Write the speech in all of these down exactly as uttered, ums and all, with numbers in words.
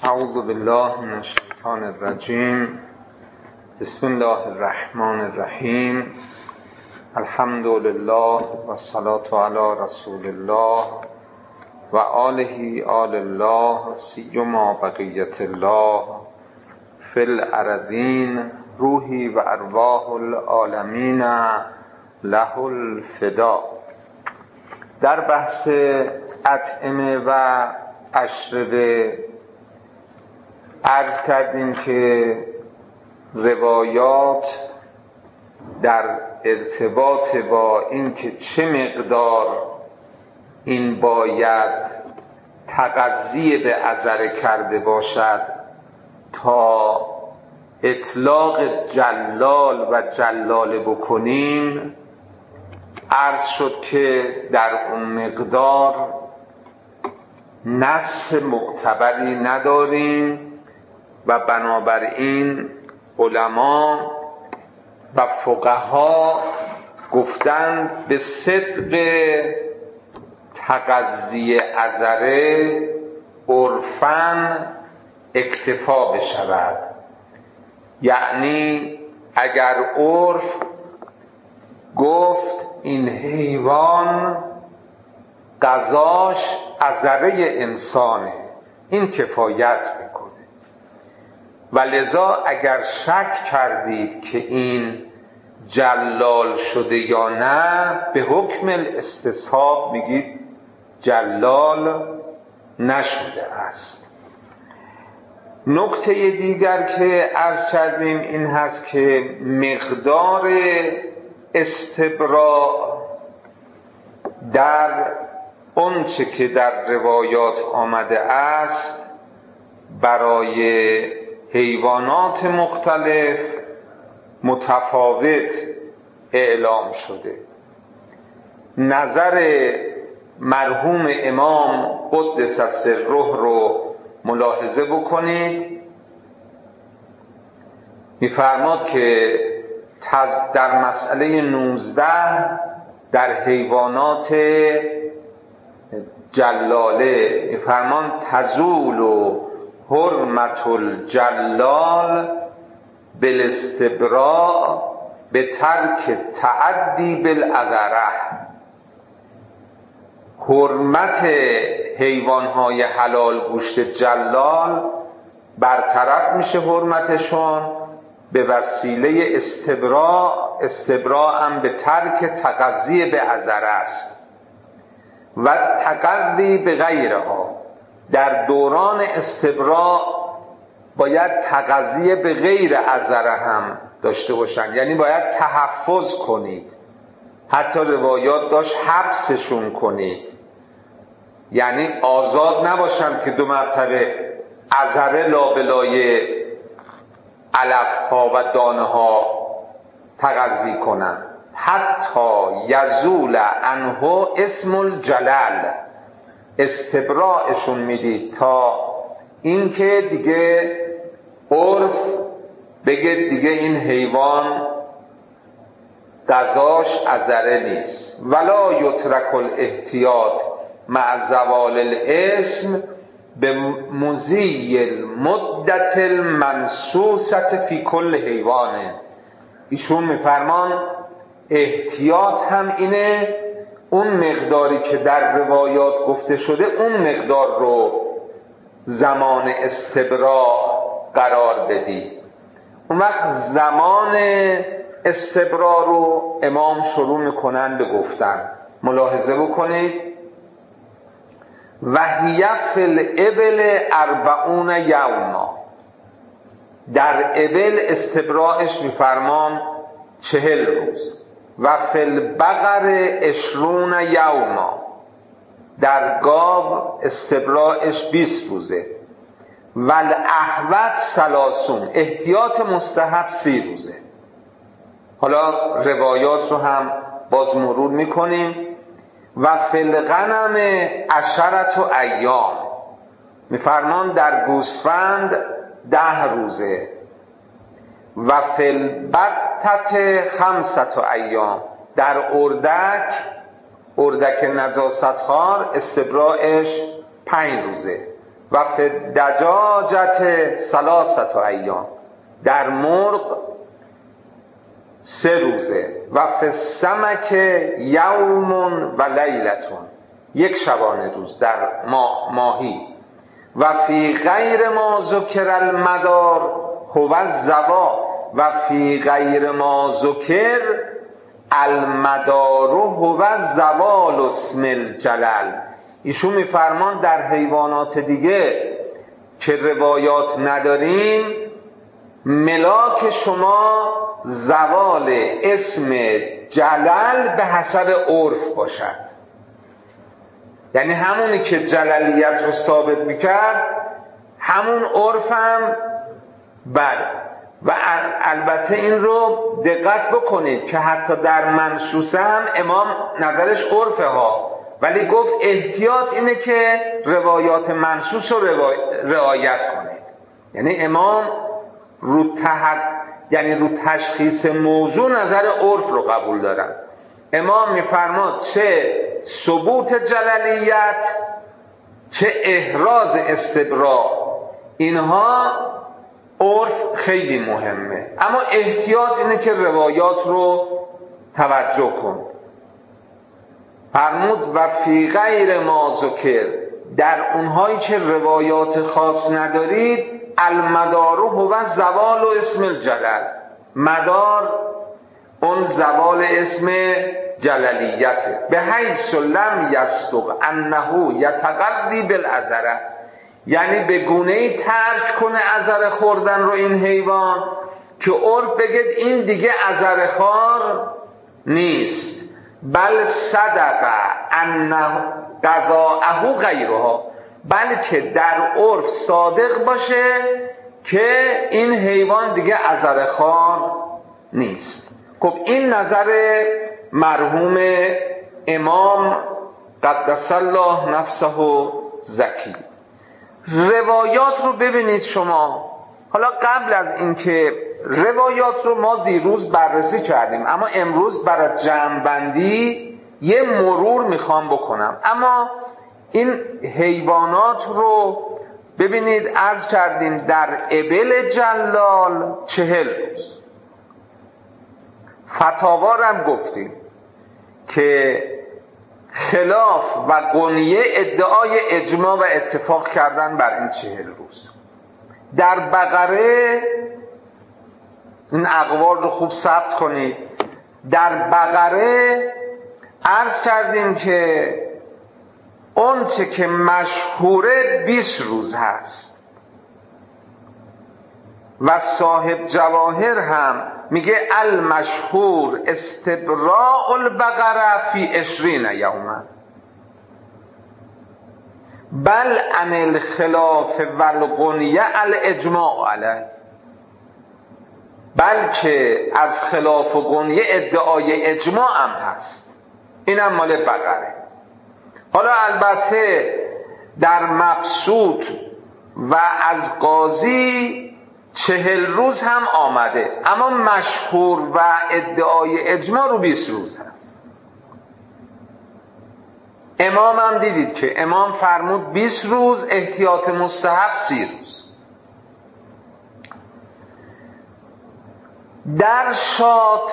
اعوذ بالله من الشیطان الرجیم. بسم الله الرحمن الرحیم. الحمد لله و الصلاة علی رسول الله و آله آل الله سیما بقیت الله فی الارضین روحی و ارواح العالمین له الفدا. در بحث اطعمه و اشربه عرض کردیم که روایات در ارتباط با این که چه مقدار این باید تغذیه به عذره کرده باشد تا اطلاق جلال و جلاله بکنیم، عرض شد که در اون مقدار نص معتبری نداریم و بنابراین علما و فقها گفتند به صدق تغذیه عذره عرفاً اکتفا بشود. یعنی اگر عرف گفت این حیوان غذاش عذره انسانه، این کفایت میکنه. و لذا اگر شک کردید که این جلال شده یا نه، به حکم الاستصحاب میگید جلال نشده است. نکته دیگر که عرض کردیم این هست که مقدار استبراء در اونچه که در روایات آمده است برای حیوانات مختلف متفاوت اعلام شده. نظر مرحوم امام قدس سره رو ملاحظه بکنید. می‌فرماد که در مسئله نوزده در حیوانات جلاله می‌فرمان تزول و حرمت الجلال بالاستبراء به ترک تعدی بالعذره. حرمت حیوانهای حلال گوشت جلال برطرف میشه حرمتشون به وسیله استبراء. استبراء هم به ترک تغذیه به عذره است و تغذی به غیرها. در دوران استبراء باید تغذیه به غیر عذره هم داشته باشن، یعنی باید تحفظ کنید. حتی روایات داشت حبسشون کنید، یعنی آزاد نباشن که دو مرتبه عذره لابلای علف ها و دانه ها تغذیه کنن حتی یزول عنه اسم الجلال. استبراءشون میدید تا اینکه دیگه عرف بگه دیگه این حیوان غذاش عذره نیست. ولا یترک الاحتیاط مع زوال الاسم به مضی المدت المنصوصه فی کل حیوانه. ایشون میفرمان احتیاط هم اینه اون مقداری که در روایات گفته شده اون مقدار رو زمان استبراء قرار بدی. اون وقت زمان استبراء رو امام شروع میکنن به گفتن. ملاحظه بکنید وحی فی الابل اربعون یوما. در ابل استبراءش میفرمان چهل روز. و فی البقر عشرون یوما. در گاو استبراءش بیست روزه. و الاحوط ثلاثون. احتیاط مستحب سی روزه. حالا روایات رو هم باز مرور میکنیم. و فی الغنم عشرت و ایام. میفرمان در گوسفند ده روزه. و فی البتة خمسة ایام. در اردک اردک نجاستخوار استبراءش پنج روزه. و فی دجاجت ثلاثت ایام، در مرغ سه روزه، و فی السمک یوم و لیلتون، یک شبانه روز در ما ماهی، و فی غیر ما ذکر المدار هو الزوا، و فی غیر ما ذکر المدار هو زوال اسم الجلل. ایشون میفرمان در حیوانات دیگه که روایات نداریم ملاک شما زوال اسم جلل به حسب عرف باشد، یعنی همونی که جللیت رو ثابت میکرد همون عرف هم بله. و البته این رو دقت بکنید که حتی در منصوصه هم امام نظرش عرفه ها، ولی گفت احتیاط اینه که روایات منصوص رو رعایت کنید. یعنی امام رو تحق... یعنی رو تشخیص موضوع نظر عرف رو قبول دارن. امام میفرماد چه ثبوت جللیت چه احراز استبراء، اینها عرف خیلی مهمه، اما احتیاط اینه که روایات رو توجه کن. فرمود و فی غیر ما ذکر، در اونهایی که روایات خاص ندارید المدار هو زوال و اسم الجلل، مدار اون زوال اسم جللیته، به حیث لم یصدق انه یتقضی بالعذره، یعنی به گونه‌ای ترک کنه عذر خوردن رو این حیوان که عرف بگید این دیگه عذر خوار نیست، بل صدق انه قضاءه غیرها، بلکه در عرف صادق باشه که این حیوان دیگه عذر خوار نیست. خب این نظر مرحوم امام قدس الله نفسه زکی. روایات رو ببینید شما. حالا قبل از اینکه روایات رو ما دیروز بررسی کردیم، اما امروز برای جمع‌بندی یه مرور میخوام بکنم. اما این حیوانات رو ببینید، عرض کردیم در ابل جلال چهل روز. فتاوا رو هم گفتیم که خلاف و قنیه ادعای اجماع و اتفاق کردن بر این چهل روز. در بقره این اقوال رو خوب ثبت کنید. در بقره عرض کردیم که اون چه که مشهوره بیست روز هست و صاحب جواهر هم میگه المشهور استبراء البقره فی عشرین یوما، بل عن الخلاف والقنیه الاجماع علیه، بلکه از خلاف و قنیه ادعای اجماع هم هست، اینم مال بقره. حالا البته در مبسوط و از قاضی چهل روز هم آمده، اما مشهور و ادعای اجماع رو بیست روز هست. امام هم دیدید که امام فرمود بیست روز، احتیاط مستحب سی روز. در شات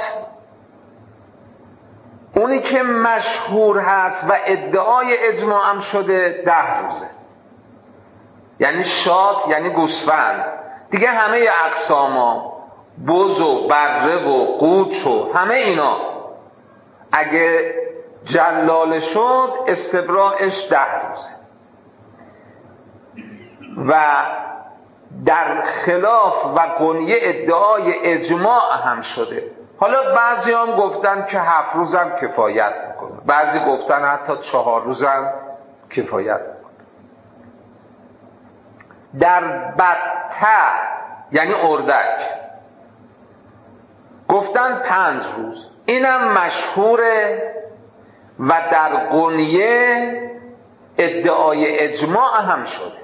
اونی که مشهور هست و ادعای اجماع هم شده ده روزه، یعنی شات یعنی گوسفند دیگه، همه اقساما بز و بره و قوچ و همه اینا اگه جلال شد استبراءش ده روزه. و در خلاف و قنیه ادعای اجماع هم شده. حالا بعضی هم گفتن که هفت روز هم کفایت میکنه، بعضی گفتن حتی چهار روز هم کفایت میکنه. در بطه یعنی اردک گفتن پنج روز، اینم مشهوره و در قنیه ادعای اجماع هم شده.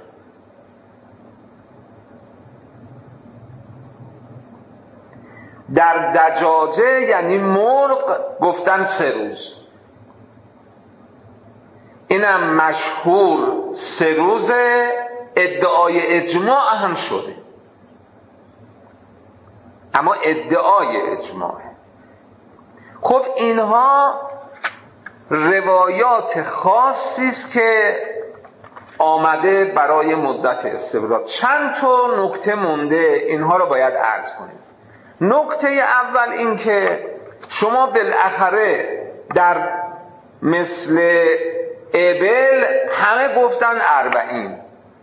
در دجاجه یعنی مرغ گفتن سه روز، اینم مشهور سه روزه، ادعای اجماع هم شده، اما ادعای اجماع. خب اینها روایات خاصی است که آمده برای مدت استبراد. چند تا نکته مونده، اینها رو باید عرض کنیم. نکته اول این که شما بالاخره در مثل ابل همه گفتن اربعین،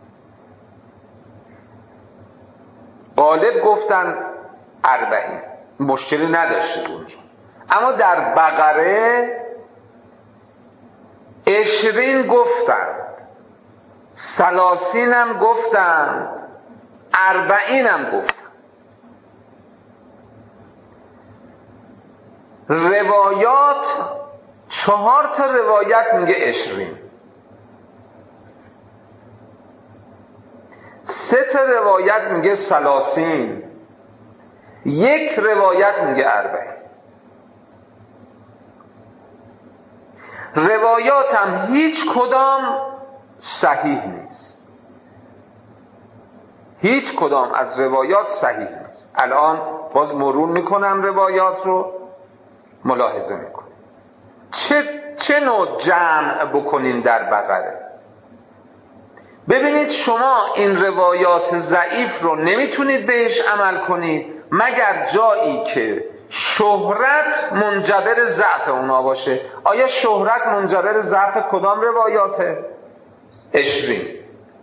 غالب گفتن اربعین، مشکلی نداشته اونجا. اما در بقره عشرین گفتن، سلاسین هم گفتن، اربعین هم گفتن. روایات چهار تا روایت میگه عشرین، سه تا روایت میگه سلاسین، یک روایت میگه اربعین. روایات هم هیچ کدام صحیح نیست، هیچ کدام از روایات صحیح نیست. الان باز مرور میکنم روایات رو، ملاحظه میکنم چه چه نوع جمع بکنیم در بقره. ببینید شما این روایات ضعیف رو نمیتونید بهش عمل کنید مگر جایی که شهرت منجبر ضعف اونا باشه. آیا شهرت منجبر ضعف کدام روایاته؟ عشرین.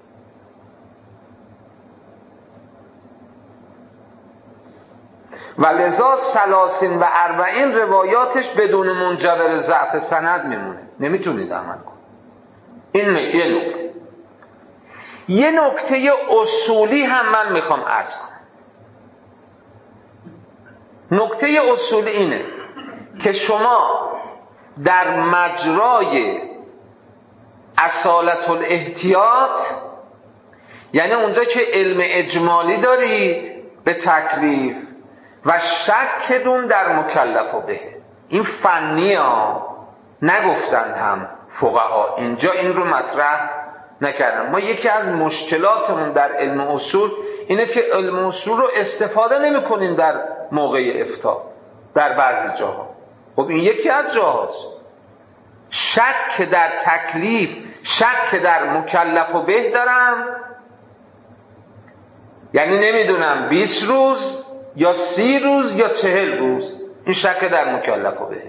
و لذا سلاسین و اربعین روایاتش بدون منجبر ضعف سند میمونه، نمیتونید عمل کنید. این یه نکته. یه نکته اصولی هم من میخوام عرض کنم. نکته اصولی اینه که شما در مجرای اصالت الاحتیاط، یعنی اونجا که علم اجمالی دارید به تکلیف و شکتون در مکلف به، این فنی ها نگفتن هم فقها، اینجا این رو مطرح نکردن. ما یکی از مشکلاتمون در علم اصول اینه که علم اصول رو استفاده نمی کنیم در موقع افتاء در بعضی جاها. خب این یکی از جاهاست. شک در تکلیف، شک در مکلف و به دارم، یعنی نمیدونم بیست روز یا سی روز یا چهل روز، این شک در مکلف و به.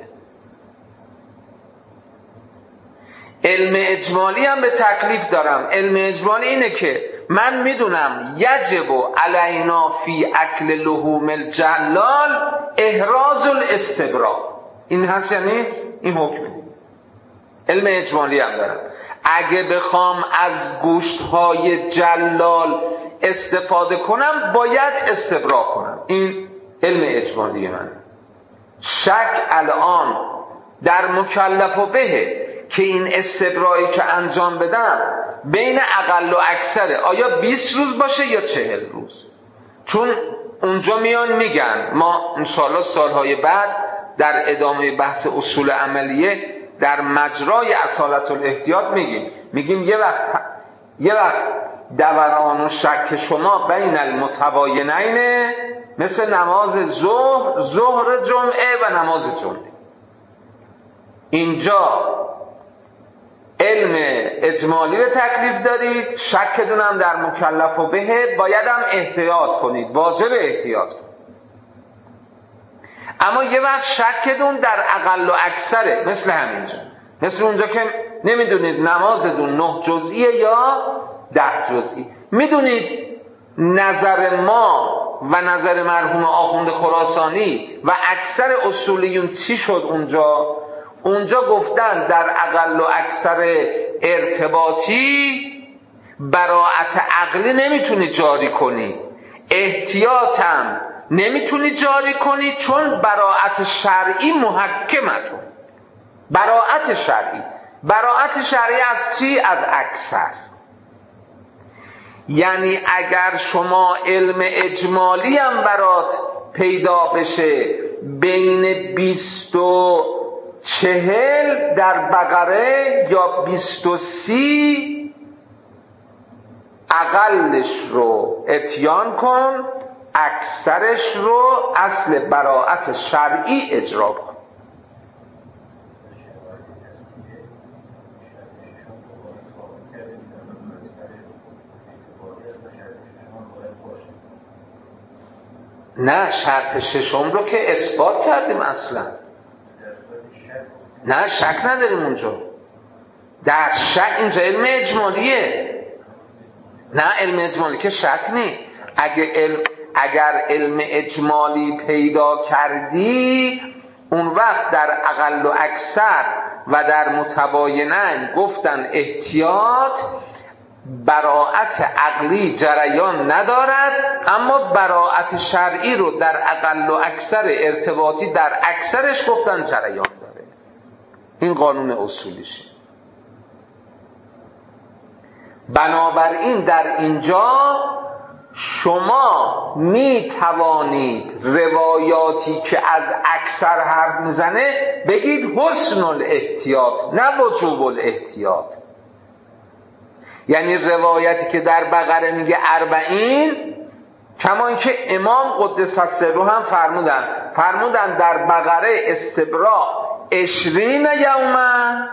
علم اجمالی هم به تکلیف دارم. علم اجمالی اینه که من میدونم یجب علینا فی اکل لحوم الجلال احراز الاستبراء. این هست یا نیست؟ این حکم. علم اجمالی هم دارم. اگه بخوام از گوشت‌های جلال استفاده کنم باید استبراء کنم. این علم اجمالی من. شک الان در مکلف و به که این استبرایی که انجام بدم بین اقل و اکثره، آیا بیست روز باشه یا چهل روز؟ چون اونجا میان میگن، ما انشاءالله سالهای بعد در ادامه بحث اصول عملیه در مجرای اصالت الاحتیاط میگیم میگیم یه وقت یه وقت دوران و شک شما بین المتباینین مثل نماز ظهر ظهر جمعه و نماز جمعه. اینجا علم اجمالی به تکلیف دارید، شکتون هم در مکلف و به، باید هم احتیاط کنید، واجب احتیاط کنید. اما یه وقت شکتون در اقل و اکثره، مثل همینجا، مثل اونجا که نمیدونید نمازتون نه جزئیه یا ده جزئی. میدونید نظر ما و نظر مرحوم آخوند خراسانی و اکثر اصولیون چی شد اونجا؟ اونجا گفتن در اقل و اکثر ارتباطی براءت عقلی نمیتونی جاری کنی، احتیاطم نمیتونی جاری کنی، چون براءت شرعی محکمتون. براءت شرعی براءت شرعی از چی؟ از اکثر. یعنی اگر شما علم اجمالی هم برات پیدا بشه بین بیست و چهل در بقره یا بیست و سی اقلش رو اتیان کن، اکثرش رو اصل براءت شرعی اجرا کن. نه شرط ششم رو که اثبات کردیم اصلا، نه شک نداریم اونجا. در شک اینجا علم اجمالیه، نه علم اجمالی که شک نی. اگه علم اگر علم اجمالی پیدا کردی اون وقت در اقل و اکثر و در متباینن گفتن احتیاط براءت عقلی جریان ندارد، اما براءت شرعی رو در اقل و اکثر ارتباطی در اکثرش گفتن جریان داره. این قانون اصولیشه. بنابراین در اینجا شما می توانید روایاتی که از اکثر حرف میزنه بگید حسن الاحتیاط، نه وجوب الاحتیاط. یعنی روایتی که در بقره میگه اربعین، کما اینکه امام قدس سره هم فرمودن فرمودن در بقره استبراء عشرین یوما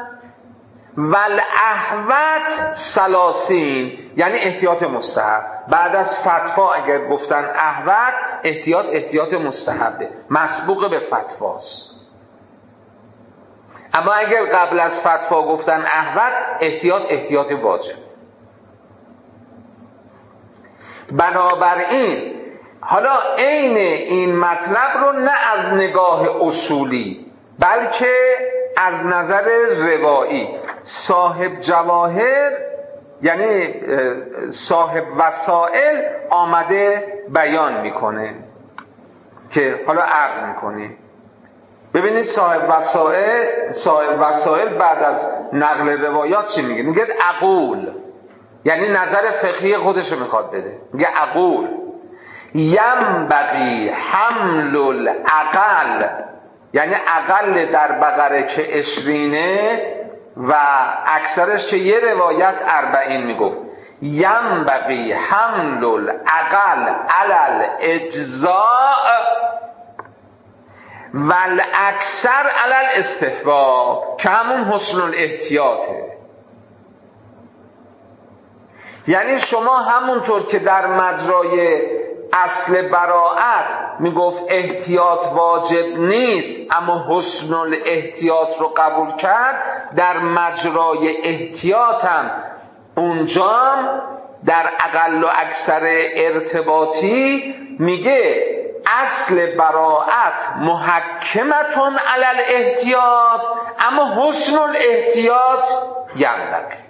والاحوط ثلاثین، یعنی احتیاط مستحب. بعد از فتوا اگر گفتن احوط، احتیاط احتیاط مستحبه، مسبوق به فتواست. اما اگر قبل از فتوا گفتن احوط، احتیاط احتیاط واجب. بنابراین حالا عین این مطلب رو نه از نگاه اصولی بلکه از نظر روایی صاحب جواهر یعنی صاحب وسائل آمده بیان میکنه که حالا عرض میکنی. ببینید صاحب وسائل صاحب وسائل بعد از نقل روایات چی میگه؟ میگه اقول، یعنی نظر فقهی خودش رو میخواد بده. میگه اقول ینبغی حمل الاقل، یعنی اقل در بقره که عشرینه و اکثرش که یه روایت اربعین میگفت، ینبغی حمل الاقل علی الاجزاء والاکثر علی الاستحباب، که همون حسن الاحتیاطه. یعنی شما همونطور که در مجرای اصل براءت میگفت احتیاط واجب نیست اما حسن الاحتیاط رو قبول کرد، در مجرای احتیاط هم اونجام در اقل و اکثر ارتباطی میگه اصل براءت محکمتون علی الاحتیاط اما حسن الاحتیاط ینبغی.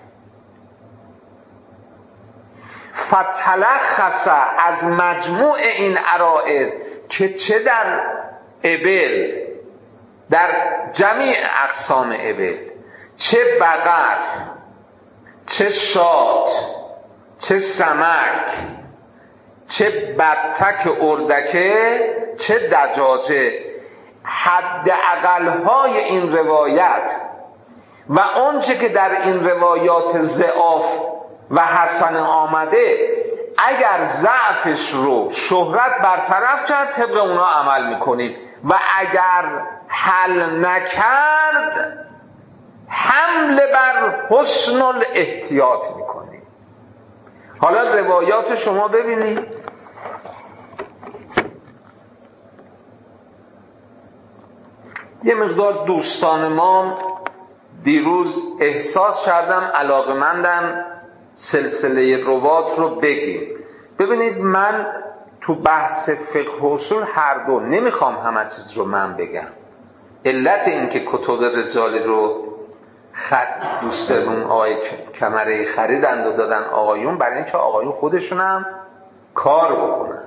فتلخص از مجموع این عرائض که چه در ابل، در جمیع اقسام ابل، چه بقر، چه شات، چه سمک، چه بطک اردکه، چه دجاجه، حد اقلهای این روایت و آنچه که در این روایات ضعاف و حسن آمده، اگر ضعفش رو شهرت برطرف کرد طبق اونا عمل میکنیم و اگر حل نکرد حمله بر حسن الاحتیاط میکنیم. حالا روایات شما ببینید، یه مقدار دوستان ما دیروز احساس کردم علاقمندن سلسله روات رو بگیم. ببینید من تو بحث فقه و اصول هر دو نمیخوام همه چیز رو من بگم. علت این که کتب رجالی رو خط دوستمون آقای کمره خریدند و دادن آقایون، برای اینکه آقایون خودشون هم کار بکنن.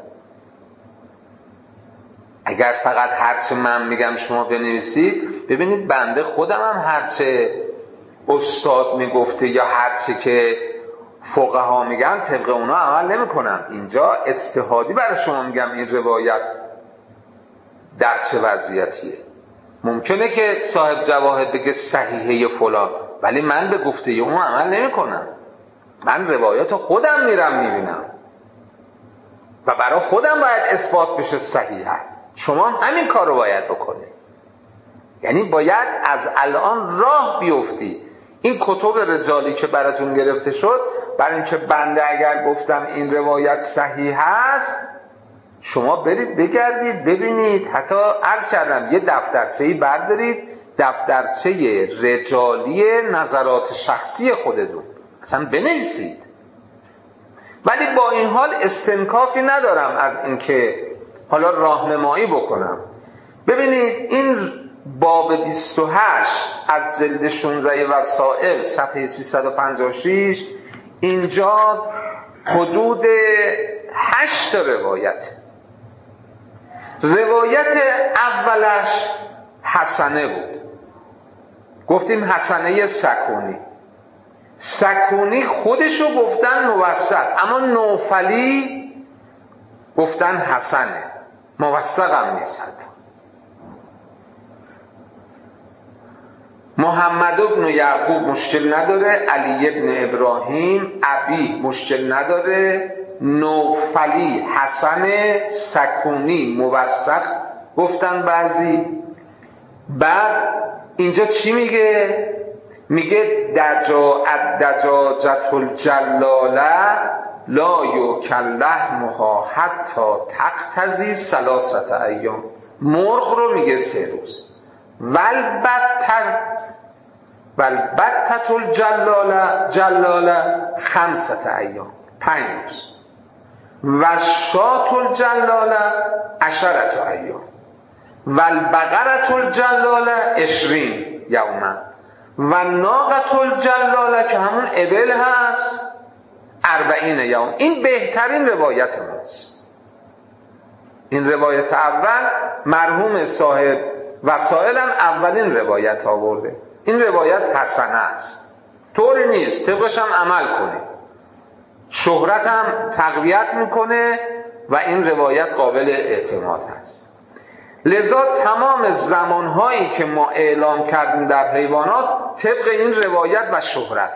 اگر فقط هرچه من میگم شما بنویسید، ببینید بنده خودم هم هرچه استاد میگفته یا هرچه که فقها میگن طبق اونا عمل نمی کنم. اینجا اجتهادی برای شما میگم این روایت در چه وضعیتیه. ممکنه که صاحب جواهر بگه صحیحه فلان، ولی من به گفته اون عمل نمی کنم. من روایات خودم میرم میبینم و برای خودم باید اثبات بشه صحیح است. شما همین کار رو باید بکنید. یعنی باید از الان راه بیفتی. این کتب رجالی که براتون گرفته شد، برای اینکه بنده اگر گفتم این روایت صحیح است، شما برید بگردید ببینید، حتی عرض کردم یه دفترچه‌ای بردارید، دفترچه رجالی نظرات شخصی خودتون اصلا بنویسید. ولی با این حال استنکافی ندارم از اینکه حالا راهنمایی بکنم. ببینید این باب بیست و هشت از جلد شانزده وسائل صفحه سیصد و پنجاه و شش، اینجا حدود هشت روایت. روایت اولش حسنه بود، گفتیم حسنه سکونی. سکونی خودشو گفتن موثق، اما نوفلی گفتن حسنه، موثق هم نیست. حتی محمد ابن یعقوب مشکل نداره، علی ابن ابراهیم ابی مشکل نداره، نوفلی حسن، سکونی موثق گفتن بعضی. بعد اینجا چی میگه؟ میگه دجا دجاجت الجلاله لا یکلحمها حتی تقتضی ثلاثه ایام. مرغ رو میگه سه روز. والبتت والبتت الجلاله جلاله خمسه ایام، پنج روز. و شات الجلاله عشرت ایام. والبقرت الجلاله عشرین یوما. و ناقت الجلاله که همون ابل هست اربعین یوم. این بهترین روایت ماست. این روایت اول مرحوم صاحب وسائل هم اولین روایت آورده. این روایت حسنه است، طوری نیست، طبقش هم عمل کنید. شهرت هم تقویت میکنه و این روایت قابل اعتماد هست. لذا تمام زمانهایی که ما اعلام کردیم در حیوانات طبق این روایت و شهرت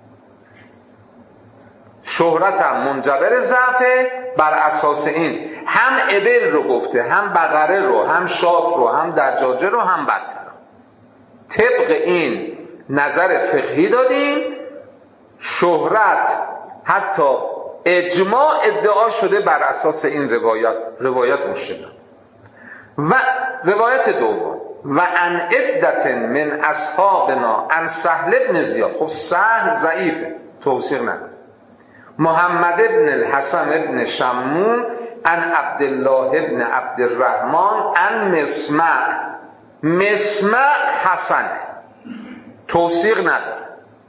شهرت هم منجبر ضعفه. بر اساس این هم ابل رو گفته، هم بقره رو، هم شات رو، هم دجاجه رو، هم بطه رو. طبق این نظر فقهی دادیم. شهرت حتی اجماع ادعا شده بر اساس این روایت، روایت مشکل. و روایت دوم و ان عدت من اصحابنا ان سهل ابن زیاد. خب سهل ضعیفه، توثیق نداره. محمد ابن الحسن ابن شمون ان عبدالله ابن عبدالرحمن ان مسمع. مسمع حسن، توثیق نداره.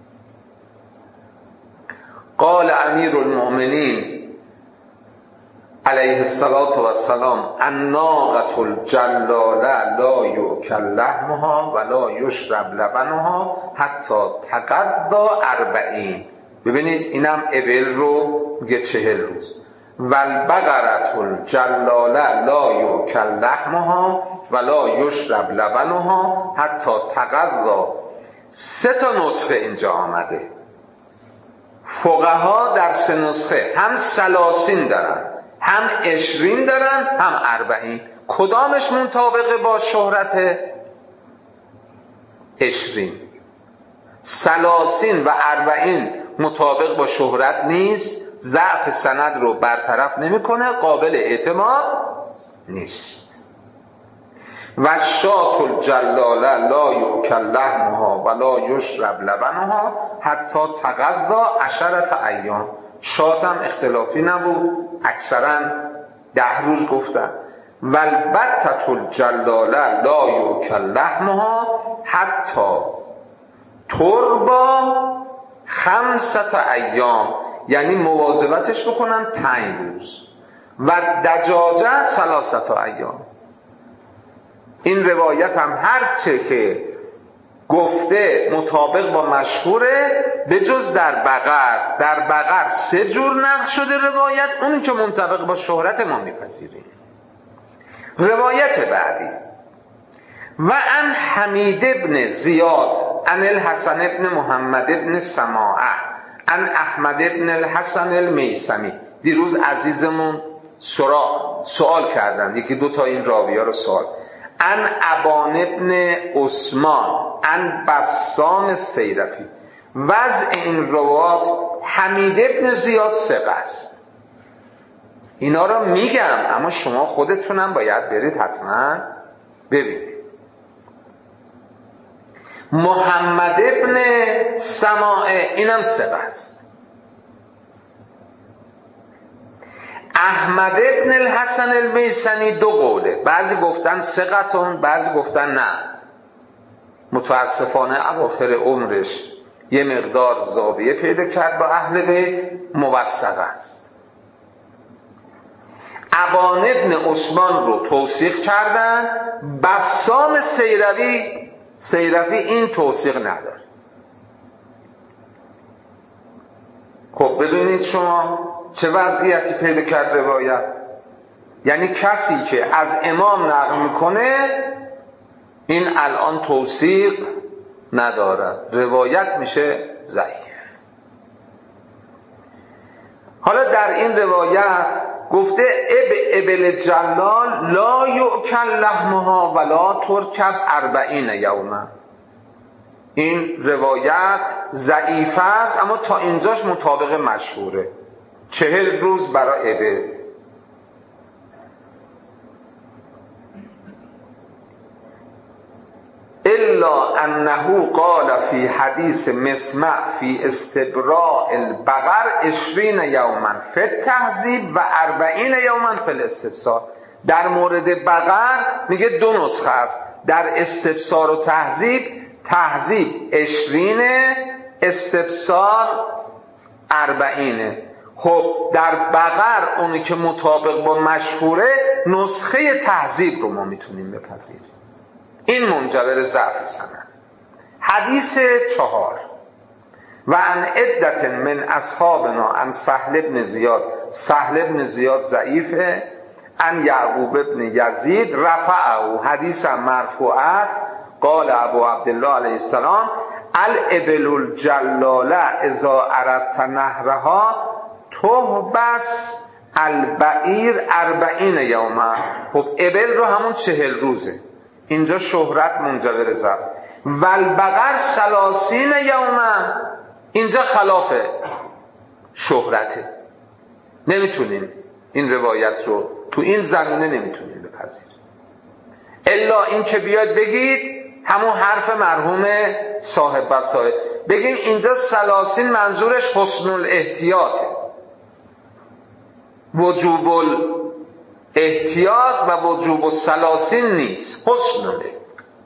قال امیر المؤمنین علیه الصلاة والسلام الناقة الجلاله لا یؤکل لحمها ولا یشرب لبنها حتی تقضی اربعین. ببینید اینم ابل رو میگه چهل روز. والبقرة الجلاله لا یؤکل لحمها ولا یشرب لبنها حتی تقضی. سه تا نسخه اینجا آمده. فقها در سه نسخه هم ثلاثین دارن، هم عشرین دارن، هم اربعین. کدامش مطابقه با شهرت؟ عشرین. ثلاثین و اربعین مطابق با شهرت نیست، ضعف سند رو برطرف نمیکنه، قابل اعتماد نیست. و شات الجلاله لا یؤکل لحمها ولا یشرب لبنها حتی تقضی عشرة ایام. شات هم اختلافی نبود، اکثرا ده روز گفتن. والبتة الجلاله لا یؤکل لحمها حتی تربا خمسة ایام، یعنی مواظبتش بکنن پنج روز. و دجاجه ثلاثة ایام. این روایت هم هرچه که گفته مطابق با مشهوره، به جز در بقر. در بقر سه جور نقل شده روایت، اون که منطبق با شهرت ما میپذیریم. روایت بعدی و ان حمید ابن زیاد ان الحسن ابن محمد ابن سماعه ان احمد ابن الحسن المیثمی. دیروز عزیزمون سوال کردن، یکی دو تا این راوی‌ها رو سوال. ان ابان ابن عثمان ان بسام السیرفی. وضع این روات حمید ابن زیاد ثقه است. اینا رو میگم اما شما خودتونم باید برید حتما ببینید. محمد ابن سماعه اینم ثقه است. احمد ابن الحسن المیثمی دو قوله، بعضی گفتن ثقتون، بعضی گفتن نه، متاسفانه اواخر عمرش یه مقدار زاویه پیدا کرد با اهل بیت، موثق است. ابان ابن عثمان رو توثیق کردن، بسام سیرفی سیرفی این توثیق نداره. خب ببینید شما چه وضعیتی پیدا کرد روایت. یعنی کسی که از امام نقل میکنه این الان توثیق نداره، روایت میشه ضعیف. حالا در این روایت گفته اب ابل جلال لا یؤکل لحمها ولا ترکب اربعین یوما. این روایت ضعیف است اما تا اینجاش مطابق مشهوره، چهل روز برای ابل. الا انه قال فی حدیث مسمع فی استبراء البقر عشرین یوما فی التهذیب و اربعین یوما فی الاستبصار. در مورد بقر میگه دو نسخه است، در استبصار و تهذیب، تهذیب عشرین، استبصار اربعینه. خب در بقر اونی که مطابق با مشهوره نسخه تهذیب رو ما میتونیم بپذیریم. این منجبر ضعف سند. حدیث چهار و ان عدت من اصحابنا ان سهل ابن زیاد. سهل ابن زیاد ضعیفه. ان یعقوب ابن یزید رفعه، حدیث مرفوع است. قال ابو عبدالله علیه السلام الابل الجلاله اذا اردت نهرها تهبس البعیر اربعین یوما. خب ابل رو همون چهل روزه، اینجا شهرت منجبر ضعف. والبقر ثلاثین یوما، اینجا خلاف شهرته. نمیتونیم این روایت رو تو این زمینه نمیتونیم بپذیریم، الا این که بیاد بگید همون حرف مرحوم صاحب وسائل، بگیم اینجا ثلاثین منظورش حسن الاحتیاطه، وجوب احتیاط و وجوب الثلاثین نیست، حسن الاحتیاط.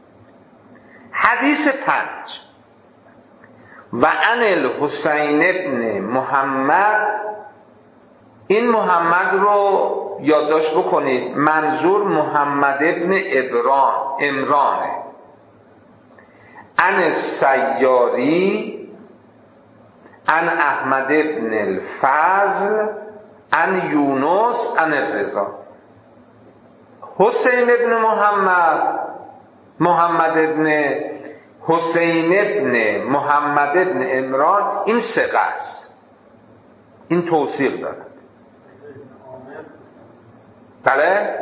حدیث پنج و ان الحسین ابن محمد. این محمد رو یادداشت بکنید، منظور محمد ابن ابران امرانه. ان سیاری ان احمد ابن الفضل ان یونس ان الرضا. حسین ابن محمد، محمد ابن حسین ابن محمد ابن عمران این ثقه است، این توثیق دارد. بله؟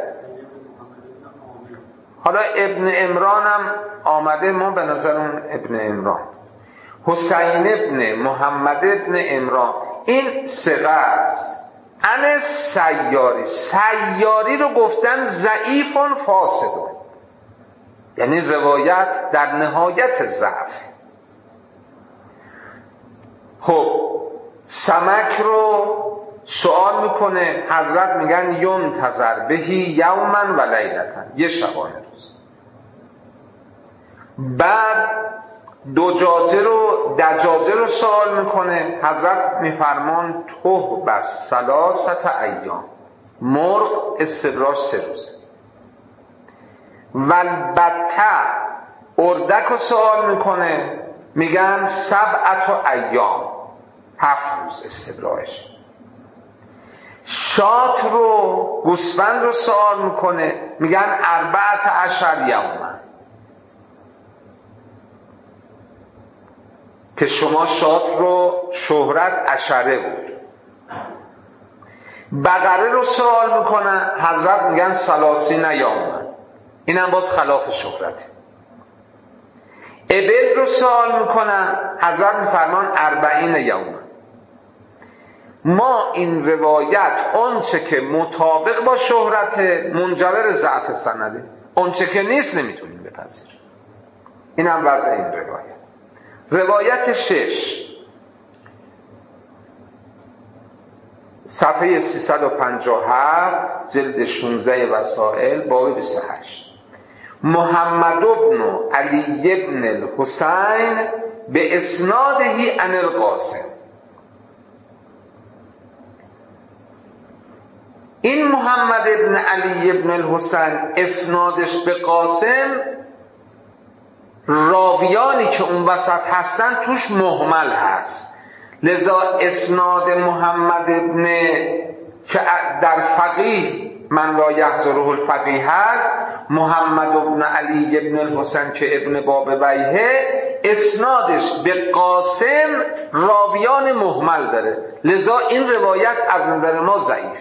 حالا ابن عمران هم آمده، ما به نظر اون ابن عمران. حسین ابن محمد ابن عمران این ثقه است. ان سیاری، سیاری رو گفتن ضعیف فاسد، یعنی روایت در نهایت ضعف. خب سمک رو سوال میکنه حضرت، میگن ینتظر بهی یوما و لیلتا، یه شبانه روز. بعد دجاجه رو دجاجه رو سوال میکنه حضرت، میفرمان توه بس ثلاثت ایام، مرغ استبراش سه روزه. و البته اردک رو سوال میکنه، میگن سبعت و ایام، هفت روز استبراش. شات رو گوسفند رو سوال میکنه، میگن اربعت عشر یوما. که شما شاد رو شهرت عشره بود. بقره رو سوال میکنن، حضرت میگن سلاسی نیامد، اینم باز خلاف شهرته. ابل رو سوال میکنن، حضرت میفرمان اربعین یوم. ما این روایت اونچه که مطابق با شهرت منجبر ضعف سنده، اونچه که نیست نمیتونیم بپذیریم. اینم وضع این روایت. روایت شش، صفحه سیصد و پنجاه و هفت، جلد شانزده وسائل، باب بیست و هشت. محمد بن علی بن الحسین به اسناده عن القاسم. این محمد بن علی بن الحسین اسنادش به قاسم، راویانی که اون وسط هستن توش مهمل هست، لذا اسناد محمد بن که در فقیه من لا یحضره الفقیه هست، محمد بن علی بن الحسین که ابن بابویه، اسنادش به قاسم راویان مهمل داره، لذا این روایت از نظر ما ضعیف.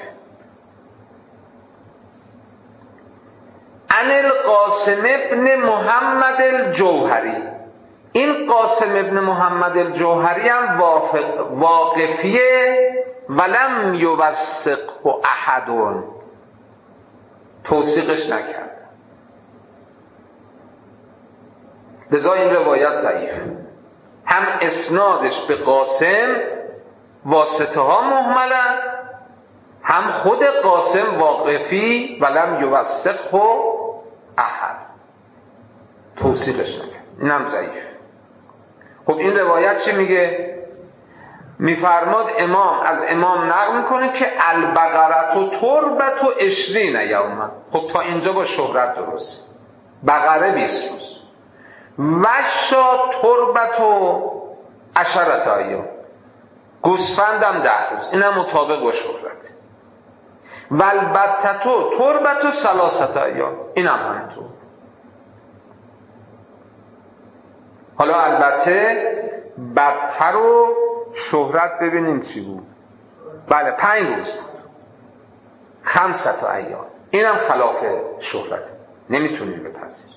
عن القاسم ابن محمد الجوهری، این قاسم ابن محمد الجوهری هم واقفیه ولم یوثقه احد، توثیقش نکرد، لذا این روایت ضعیف. هم اسنادش به قاسم واسطه ها مهملن، هم خود قاسم واقفی ولم یوثقه احد، توثیقش نکرد، اینم ضعیف. خب این روایت چی میگه؟ میفرماد امام از امام نقل میکنه که البقرة و تربت و عشرین یوما. خب تا اینجا با شهرت درست، بقره بیست روز و شا تربت و عشرت ایام، گوسفندم ده روز، اینم مطابق با شهرت. و البتة و تربت و ثلاثت ایام، اینم همینطور. حالا البته بدتر و شهرت ببینیم چی بود. بله پنج روز بود، خمسة ایام، اینم خلاف شهرت، نمیتونیم بپذیریم.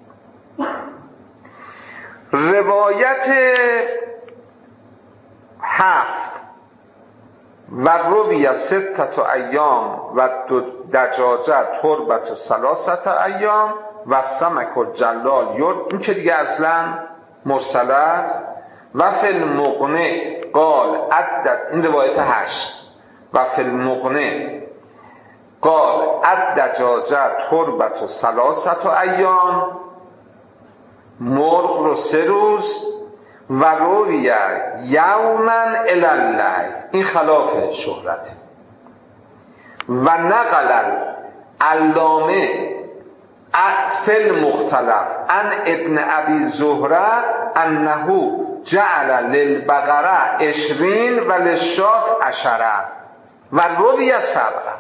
روایت هفت، و روی ستة ایام و دجاجه تربت و ثلاثت ایام و سمک و جلال یرد، این که دیگه اصلا مرسل است. و فی المغنی قال عدد، این روایت هشت، و فی المغنی قال الدجاجه تربت و ثلاثت ایام، مرغ رو سه روز، و روی یوما الی اللیل، این خلاف شهرت. و نقل علامه فی المختلف عن ابن ابی زهره انه جعل للبقره عشرین و للشاة عشره و روی سبعه.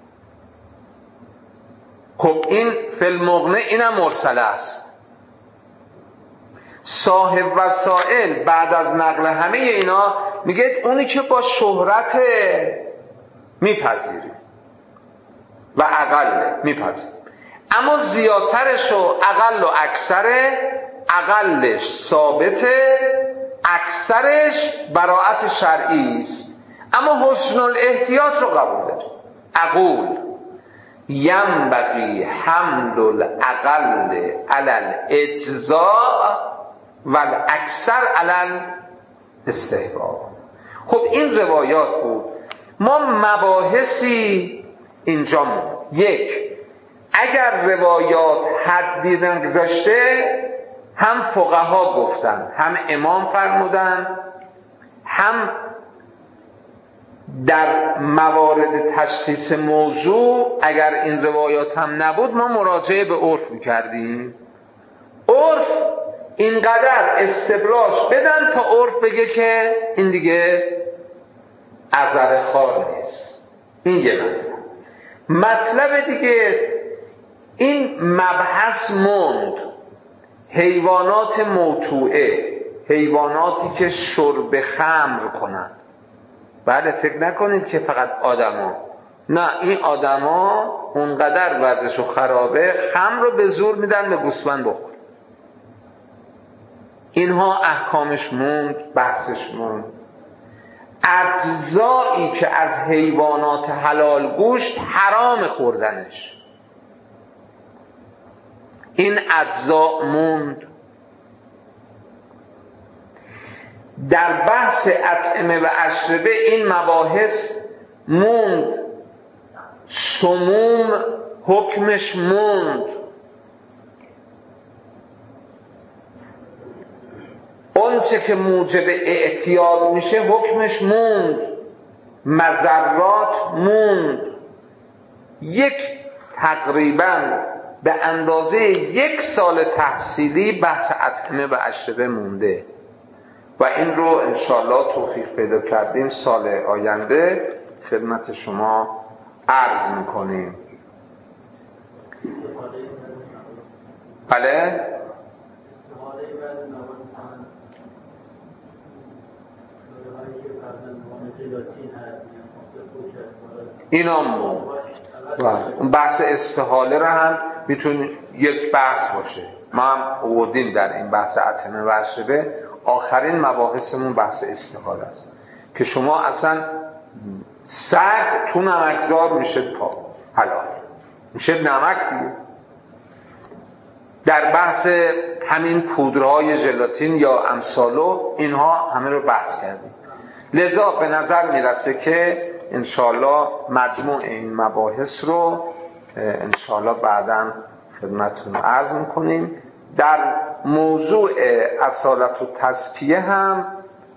خب این فی المغنی اینم مرسل است. صاحب وسائل بعد از نقل همه اینا میگه اونی که با شهرت میپذیریم و اقل میپذیریم، اما زیادترش و اقل و اکثره، اقلش ثابته، اکثرش براعت شرعی است، اما حسن الاحتیاط رو قبول داریم. اقول ینبغی حمل الاقل علی الاجزاء و الاکثر علی الاستحباب. خب این روایات بود. ما مباحثی اینجا موند. یک، اگر روایات حدی نگذاشته، هم فقها گفتن، هم امام فرمودن، هم در موارد تشخیص موضوع اگر این روایات هم نبود ما مراجعه به عرف میکردیم. عرف اینقدر استبراج بدن تا عرف بگه که این دیگه عذر خار نیست. این یه مطلب. مطلب دیگه، این مبحث موند حیوانات موتوعه حیواناتی که شرب خمر کنند. بله فکر نکنید که فقط آدما، نه، این آدما اونقدر وضعشو خرابه خمر رو به زور میدن به گوسفند بخور. اینها احکامش موند، بحثش موند. اجزایی که از حیوانات حلال گوشت حرام خوردنش، این اجزا موند. در بحث اطعمه و اشربه این مباحث موند. سموم حکمش موند. اونچه که موجب اعتیاد میشه حکمش موند. مضرات موند. یک تقریباً به اندازه یک سال تحصیلی بحث اطعمه و اشربه مونده و این رو انشاءالله توفیق پیدا کردیم سال آینده خدمت شما عرض میکنیم. بله؟ اینا مون اون بحث استحاله رو هم میتونه یک بحث باشه. ما هم آوردیم در این بحث اطعمه و اشربه آخرین مباحثمون بحث استحاله است که شما اصلا سگ تو نمکزار میشه پا حلال میشه نمک دیگه. در بحث همین پودرهای ژلاتین یا امثالو اینها همه رو بحث کردیم. لذا به نظر میرسه که انشاءالله مجموع این مباحث رو انشاءالله بعداً خدمتتون عرض میکنیم. در موضوع اصالت و تزکیه هم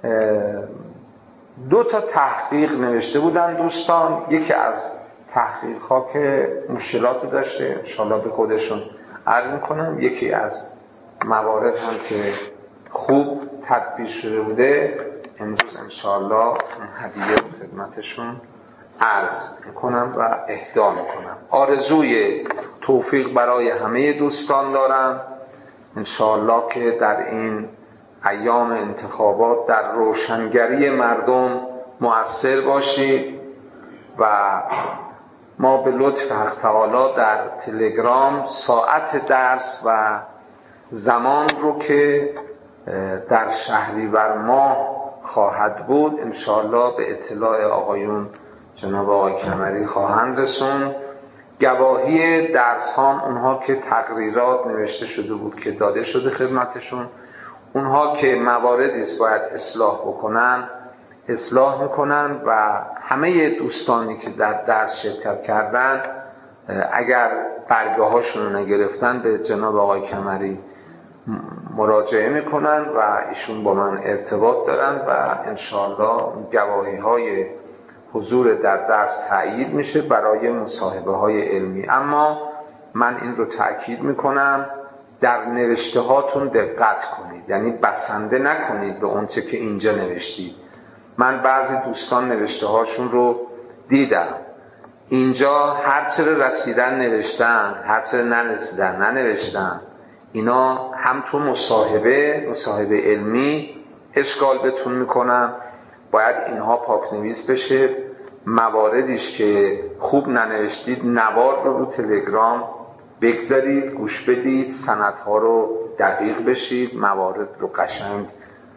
دو تا تحقیق نوشته بودن دوستان. یکی از تحقیق ها که مشکلات داشته انشاءالله به خودشون عرض میکنم، یکی از موارد هم که خوب تدبیر شده بوده امروز انشاءالله اون هدیه رو خدمتشون عرض میکنم و اهدا میکنم. آرزوی توفیق برای همه دوستان دارم انشاءالله که در این ایام انتخابات در روشنگری مردم مؤثر باشید و ما به لطف حق تعالی در تلگرام ساعت درس و زمان رو که در شهریور ماه خواهد بود انشاءالله به اطلاع آقایون جناب آقای کمری خواهند رسون. گواهی درس ها اونها که تقریرات نوشته شده بود که داده شده خدمتشون، اونها که مواردی است باید اصلاح بکنن اصلاح میکنن و همه دوستانی که در درس شرکت کردن اگر برگه هاشون رو نگرفتن به جناب آقای کمری مراجعه میکنن و ایشون با من ارتباط دارن و انشاءالله گواهی های حضور در درس تأیید میشه برای مصاحبه های علمی. اما من این رو تأکید میکنم در نوشته هاتون دقت کنید، یعنی بسنده نکنید به اون چه که اینجا نوشتید. من بعضی دوستان نوشته هاشون رو دیدم اینجا هر چه رسیدن نوشتن، هر چه نرسیدن ننوشتن. اینا هم تو مصاحبه مصاحبه علمی اشکال بتون میکنن، باید اینها پاک نویس بشه. مواردیش که خوب ننوشتید نوار رو رو تلگرام بگذارید گوش بدید، سندها رو دقیق بشید، موارد رو قشنگ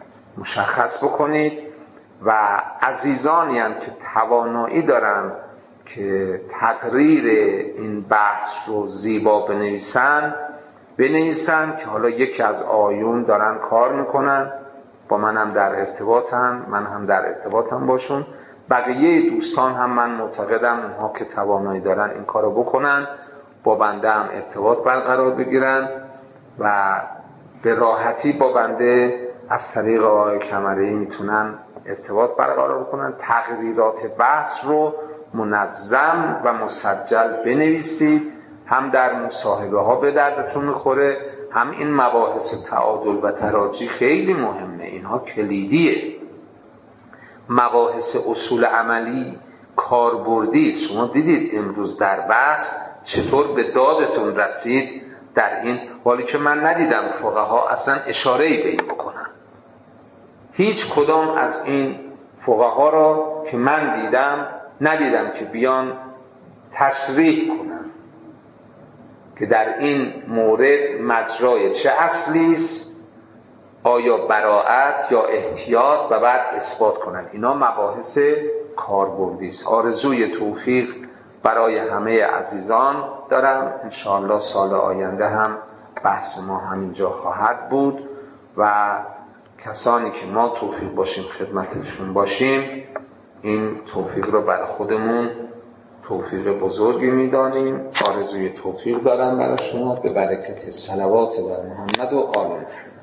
مشخص بکنید و عزیزانی هم که توانایی دارن که تقریر این بحث رو زیبا بنویسن بنویسن که حالا یکی از آیون دارن کار میکنن با من هم در ارتباطن، من هم در ارتباطم باشون. بقیه دوستان هم من معتقدم اونها که توانایی دارن این کارو بکنن، با بنده هم ارتباط برقرار بگیرن و به راحتی با بنده از طریق آقای کمری میتونن ارتباط برقرار بکنن. تقریرات بحث رو منظم و مسجل بنویسید، هم در مصاحبه ها به دردتون میخوره، هم این مباحث تعادل و تراجی خیلی مهمه، اینها کلیدیه. مباحث اصول عملی کاربردی است. شما دیدید امروز در بحث چطور به دادتون رسید در این، ولی که من ندیدم فقها اصلا اشاره‌ای به این بکنن. هیچ کدام از این فقها را که من دیدم ندیدم که بیان تصریح کنن که در این مورد مجرای چه اصلی است، آیا براءت یا احتیاط، و بعد اثبات کنن. اینا مباحث کاربردی است. آرزوی توفیق برای همه عزیزان دارم. انشاءالله سال آینده هم بحث ما همینجا خواهد بود و کسانی که ما توفیق باشیم خدمتشون باشیم، این توفیق رو برای خودمون توفیق بزرگی میدانیم. آرزوی توفیق دارم برای شما به برکت صلوات بر محمد و آل محمد.